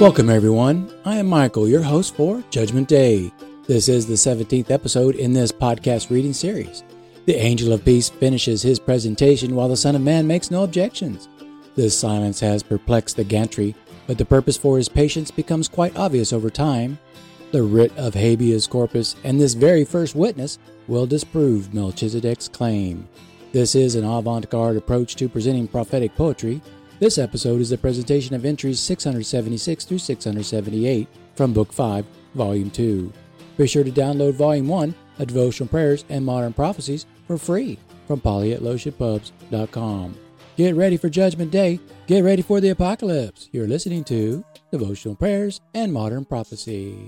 Welcome, everyone. I am Michael, your host for Judgment Day. This is the 17th episode in this podcast reading series. The Angel of Peace finishes his presentation while the Son of Man makes no objections. This silence has perplexed the gantry, but the purpose for his patience becomes quite obvious over time. The writ of habeas corpus and this very first witness will disprove Melchizedek's claim. This is an avant-garde approach to presenting prophetic poetry. This episode is a presentation of entries 676 through 678 from Book 5, Volume 2. Be sure to download Volume 1 of Devotional Prayers and Modern Prophecies for free from Polly@LotionPubs.com. Get ready for Judgment Day. Get ready for the apocalypse. You're listening to Devotional Prayers and Modern Prophecy.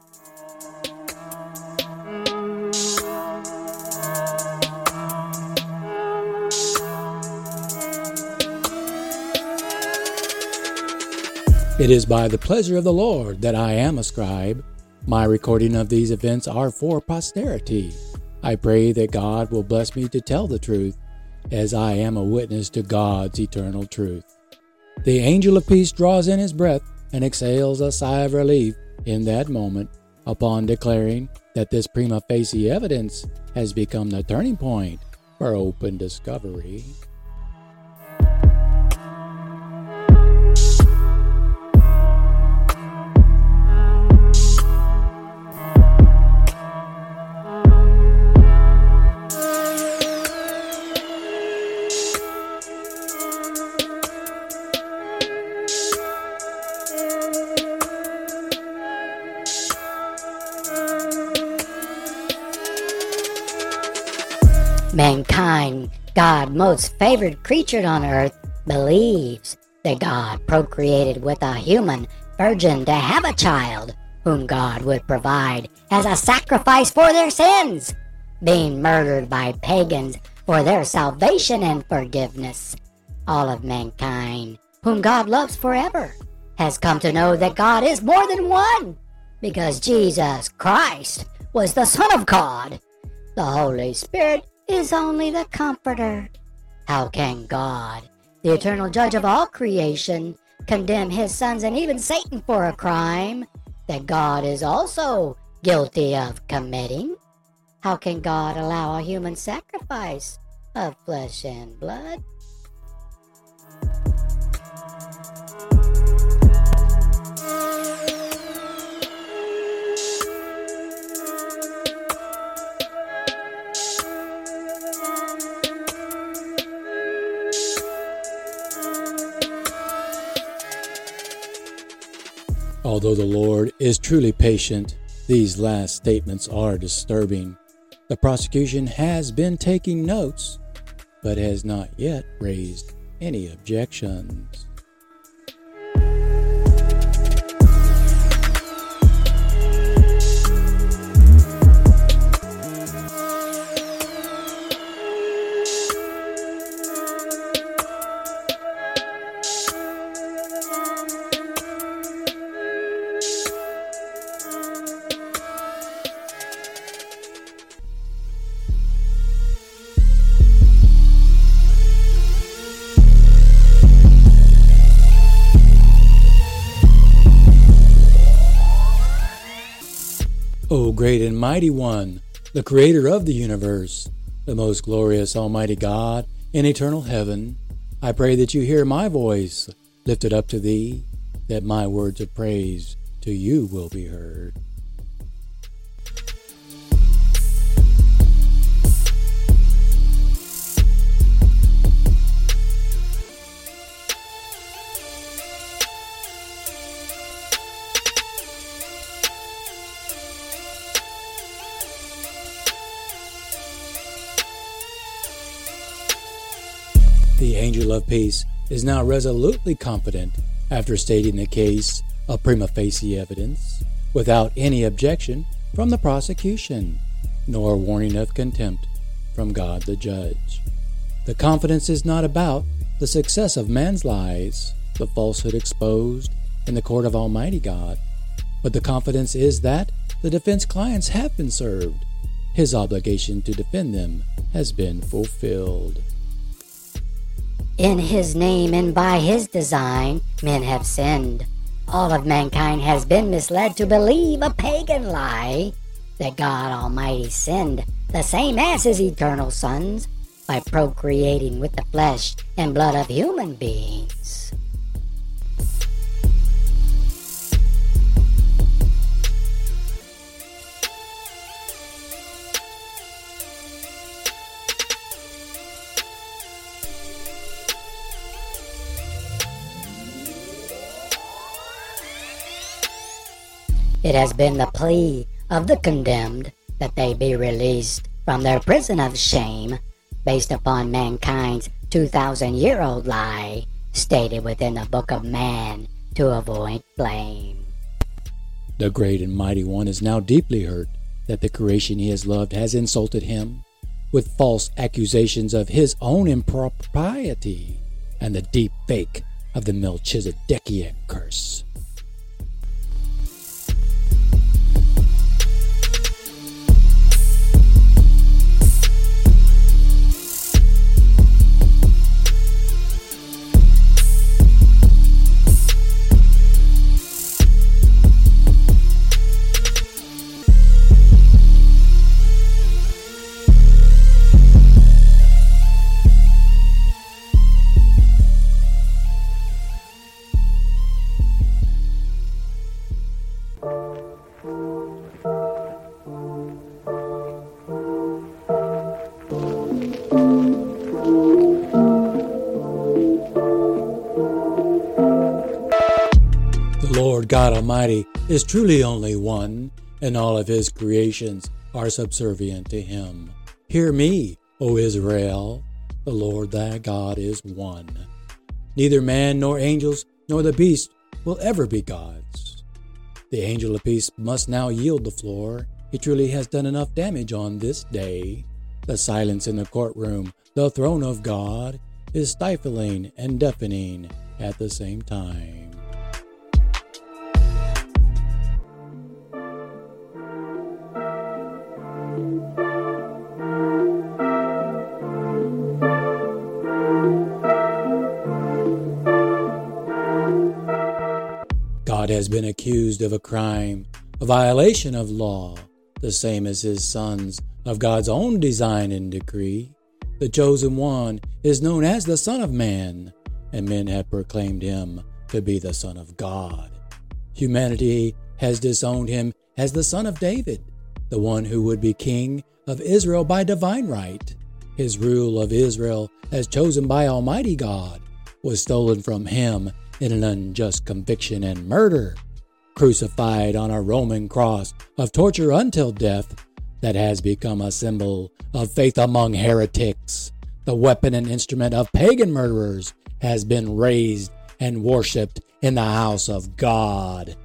It is by the pleasure of the Lord that I am a scribe. My recording of these events are for posterity. I pray that God will bless me to tell the truth, as I am a witness to God's eternal truth. The angel of peace draws in his breath and exhales a sigh of relief in that moment upon declaring that this prima facie evidence has become the turning point for open discovery. Mankind, God's most favored creature on earth, believes that God procreated with a human virgin to have a child, whom God would provide as a sacrifice for their sins, being murdered by pagans for their salvation and forgiveness. All of mankind, whom God loves forever, has come to know that God is more than one, because Jesus Christ was the Son of God. The Holy Spirit is only the Comforter. How can God, the eternal judge of all creation, condemn his sons and even Satan for a crime that God is also guilty of committing? How can God allow a human sacrifice of flesh and blood? Although the Lord is truly patient, these last statements are disturbing. The prosecution has been taking notes, but has not yet raised any objections. O great and mighty one, the creator of the universe, the most glorious almighty God in eternal heaven, I pray that you hear my voice lifted up to thee, that my words of praise to you will be heard. The Angel of Peace is now resolutely confident after stating the case of prima facie evidence without any objection from the prosecution, nor warning of contempt from God the Judge. The confidence is not about the success of man's lies, the falsehood exposed in the court of Almighty God, but the confidence is that the defense clients have been served. His obligation to defend them has been fulfilled. In his name and by his design, men have sinned. All of mankind has been misled to believe a pagan lie that God Almighty sinned the same as his eternal sons by procreating with the flesh and blood of human beings. It has been the plea of the condemned that they be released from their prison of shame based upon mankind's 2,000-year-old lie stated within the Book of Man to avoid blame. The great and mighty one is now deeply hurt that the creation he has loved has insulted him with false accusations of his own impropriety and the deep fake of the Melchizedekian curse. The Lord God Almighty is truly only one, and all of his creations are subservient to him. Hear me, O Israel, the Lord thy God is one. Neither man nor angels nor the beast will ever be gods. The angel of peace must now yield the floor. He truly has done enough damage on this day. The silence in the courtroom, the throne of God, is stifling and deafening at the same time. God has been accused of a crime, a violation of law, the same as his sons, of God's own design and decree. The chosen one is known as the Son of Man, and men have proclaimed him to be the Son of God. Humanity has disowned him as the Son of David, the one who would be king of Israel by divine right. His rule of Israel, as chosen by Almighty God, was stolen from him in an unjust conviction and murder, crucified on a Roman cross of torture until death that has become a symbol of faith among heretics. The weapon and instrument of pagan murderers has been raised and worshipped in the house of God.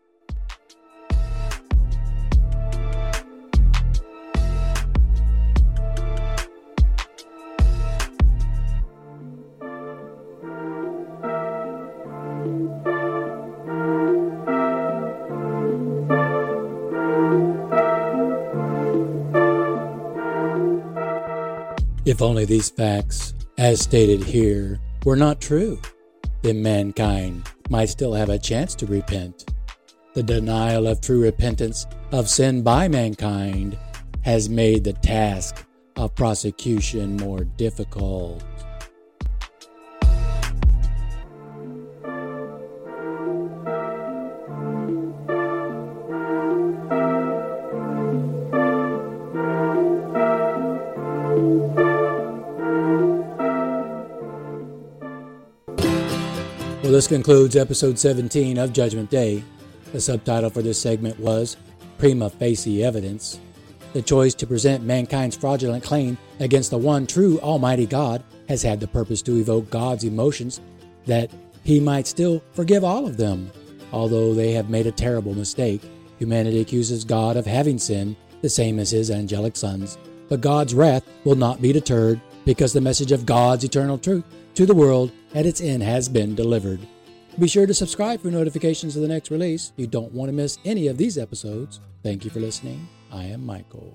If only these facts, as stated here, were not true, then mankind might still have a chance to repent. The denial of true repentance of sin by mankind has made the task of prosecution more difficult. Well, this concludes episode 17 of Judgment Day. The subtitle for this segment was Prima Facie Evidence. The choice to present mankind's fraudulent claim against the one true Almighty God has had the purpose to evoke God's emotions that he might still forgive all of them. Although they have made a terrible mistake, humanity accuses God of having sinned, the same as his angelic sons. But God's wrath will not be deterred because the message of God's eternal truth to the world at its end has been delivered. Be sure to subscribe for notifications of the next release. You don't want to miss any of these episodes. Thank you for listening. I am Michael.